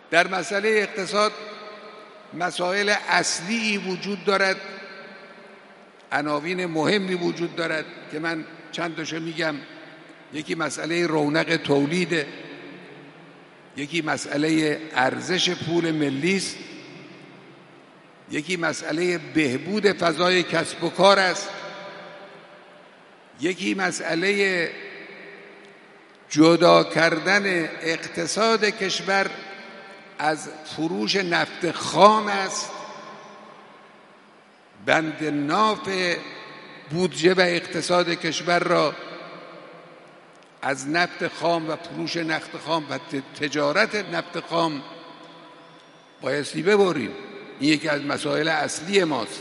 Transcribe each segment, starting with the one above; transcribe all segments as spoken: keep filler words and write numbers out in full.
در مسئله اقتصاد مسائل اصلی وجود دارد، عناوین مهمی وجود دارد که من چند تاشو میگم. یکی مسئله رونق تولید، یکی مسئله ارزش پول ملی است، یکی مسئله بهبود فضای کسب و کار است، یکی مسئله جدا کردن اقتصاد کشور از فروش نفت خام است. بند ناف بودجه و اقتصاد کشور را از نفت خام و فروش نفت خام و تجارت نفت خام بایستی ببریم. این یکی از مسائل اصلی ماست.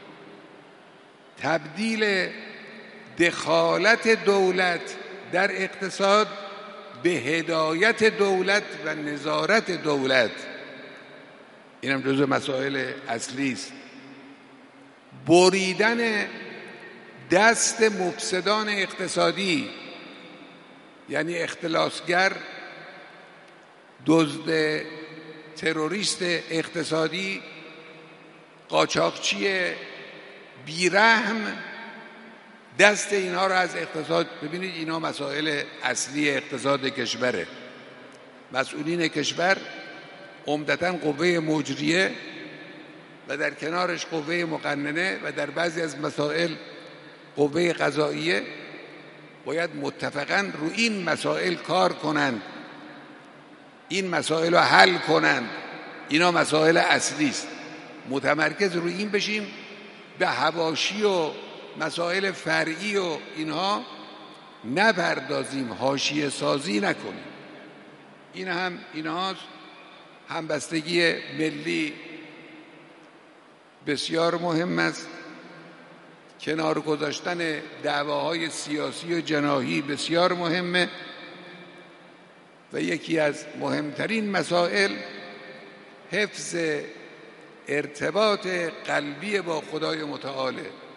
تبدیل دخالت دولت در اقتصاد به هدایت دولت و نظارت دولت، این هم جزو مسائل اصلی است. بریدن دست مفسدان اقتصادی، یعنی اختلاسگر، دزد، تروریست اقتصادی، قاچاقچی بیرحم، دست اینها را از اقتصاد. ببینید اینا مسائل اصلی اقتصاد کشوره. مسئولین کشور عمدتاً قوه مجریه و در کنارش قوه مقننه و در بعضی از مسائل قوه قضاییه باید متفقاً رو این مسائل کار کنند، این مسائل رو حل کنند. اینا مسائل اصلی است. متمرکز روی این بشیم، به حواشی و مسائل فرعی و اینها نپردازیم، حاشیه سازی نکنیم. این هم اینهاست. همبستگی ملی بسیار مهم است. کنار گذاشتن دعواهای سیاسی و جناحی بسیار مهمه و یکی از مهمترین مسائل حفظ ارتباط قلبی با خدای متعاله.